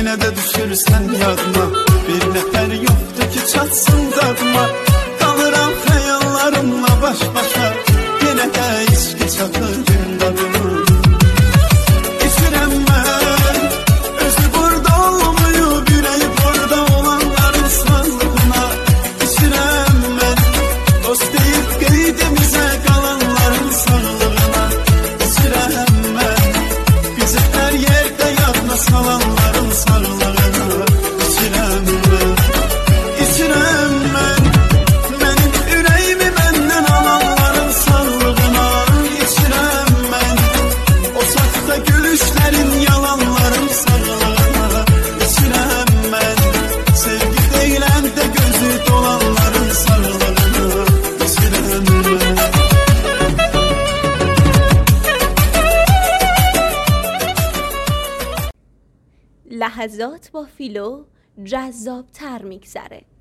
Yine de düşürsən yadıma, bir nəfər yoxdur ki çatsın dadıma. Qalıram xəyallarımla baş başa, yenə də içki çatır gün dadıma. İçirəm mən, özü burada olmayıb, yüreği burada olanların sağlığına. İçirəm mən, dost deyib qeydimizə qalanların sağlığına. İçirəm mən, bizi hər yerdə yadına salanların sağlığına. İçirəm mən, içirəm mən, mənim ürəyimi məndən alanların sağlığına. İçirəm mən, o saxta gülüşlərin yalanların sağlığına. İçirəm mən, sevgi deyilən də gözü dolanların sağlığına. İçirəm mən. لحظات با فیلو جذاب‌تر میگذره.